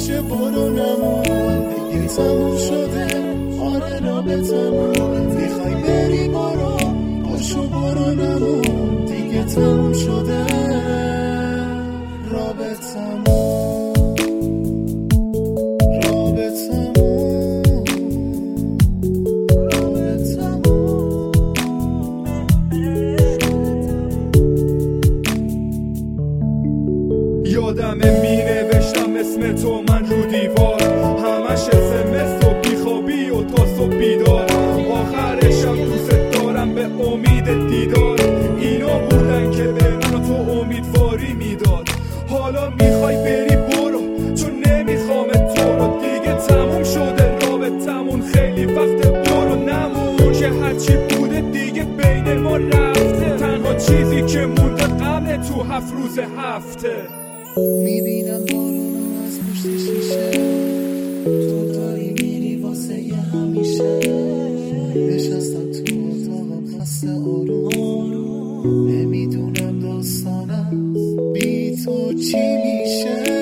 باشه برو نمون دیگه تموم شده آره رابطمون میخوای بری برو باشو برو نمون دیگه تموم شده رابطمون یادمه می نوشتم اسم تو من رو دیوار همش SMS و بیخوابی و تا صبح بیدار آخرشم دوست دارم به امید دیدار اینا بودن که به من و تو امیدواری میداد حالا میخوای بری برو چون نمیخوام تو رو دیگه تموم شده رابطمون خیلی وقت برو نمون که هرچی بوده دیگه بین ما رفته تنها چیزی که مونده غمه تو 7 روز هفته میبینم بارونو از پشت شیشه تو داری میری واسه یه همیشه نشستم تو اتاقم خسته آروم نمیدونم داستانم بی تو چی میشه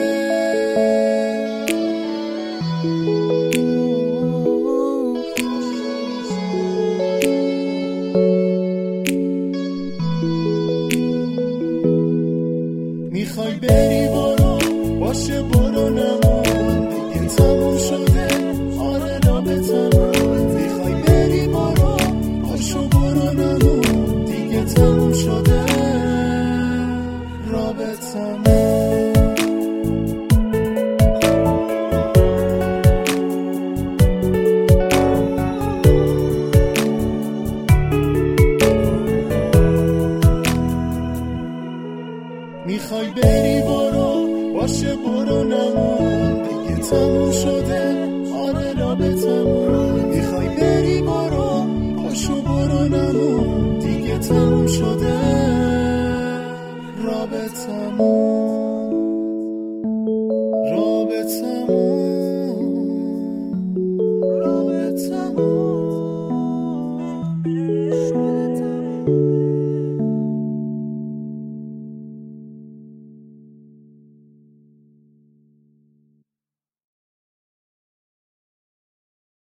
میخوای بری برو باشه برو نمون دیگه تموم شده آره رابطمون میخوای بری برو باشو برو نمون دیگه تموم شده رابطمون میخوای بری برو باشه برو نمون دیگه تموم شده آره رابطمون میخوای بری برو باشو برو نمون دیگه تموم شده رابطمون